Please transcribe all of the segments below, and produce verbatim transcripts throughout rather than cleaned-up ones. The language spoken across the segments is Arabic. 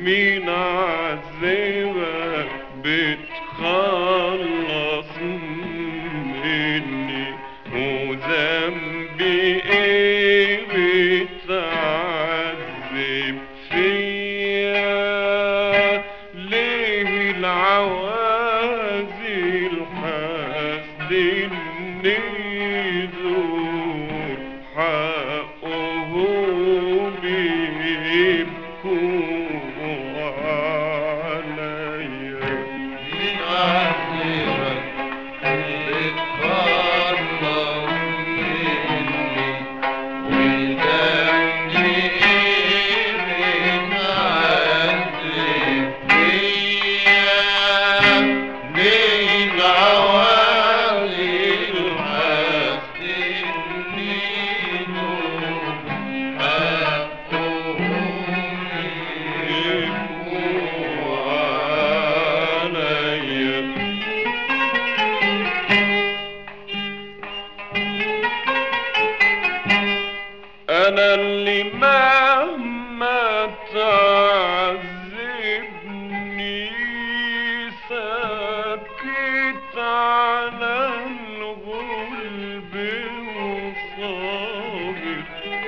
مين عذبك بتخلص مني وذنبي ايه بتعذب فيا ليه العوازل حاسدني دول حقهم بيبكوا أنا اللي مهما تعذبني ساكت على الغلب وصابر.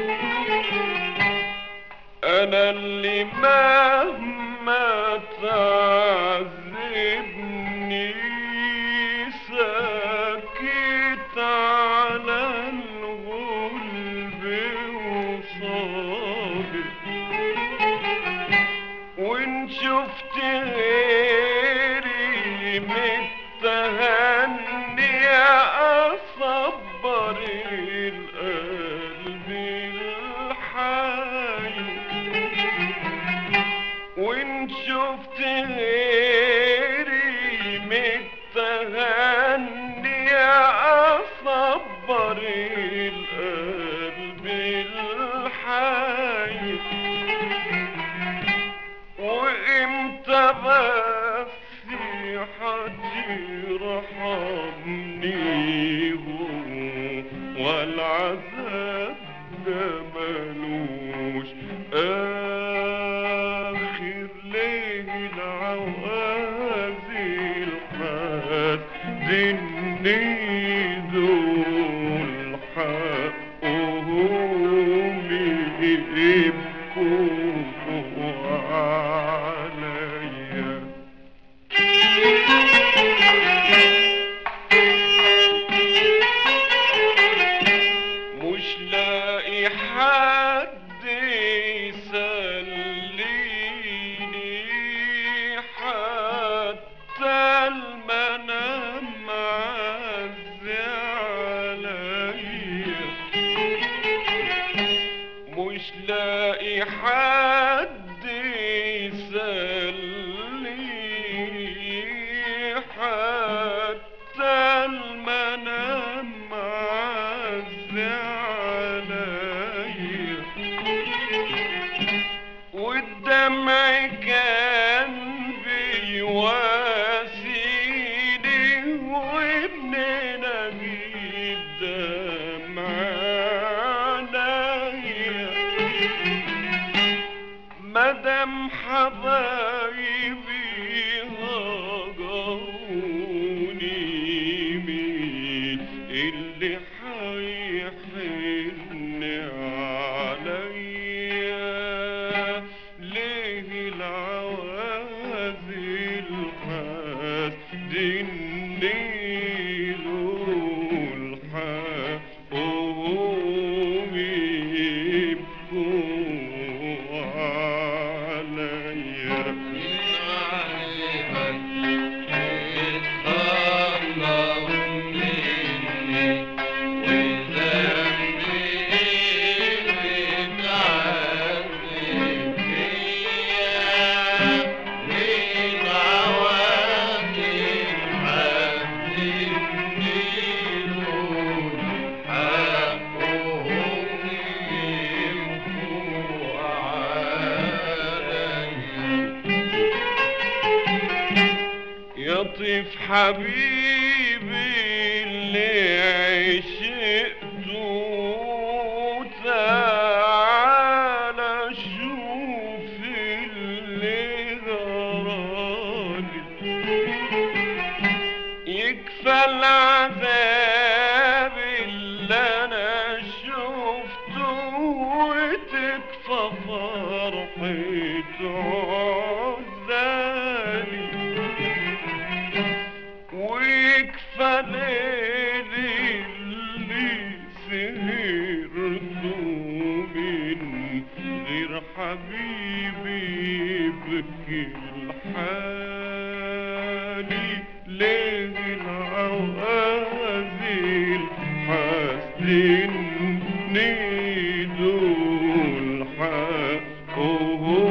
أنا اللي مهما تعذبني ساكت على وإن شفت غيري متهني أصبر القلب الحي. وإن شفت غيري متهني أصبر القلب الحي. وامتى بس هترحمني والعذاب ده ملوش اخر ليه العوازل حاسدني دول حقهم يبكوا مش لاقي حد يسليني حتى المنام معزي عليا. مش لاقي حد يسليني حتى المنام معزي عليا. والدمع كان بيواسيني وابن نجيب دمع عينيا. مدام حبايبي هجروني مين اللي حيحن عليا ليه العوازل حاسدني دول حقهم يبكوا لطيف حبيبي اللي عشقته تعالى شوف اللي ففرحة عزالي ويكفى ليلي اللي سهرته من غير حبيبي يبكي الحالي ليه العوازل حاسدني دول حقهم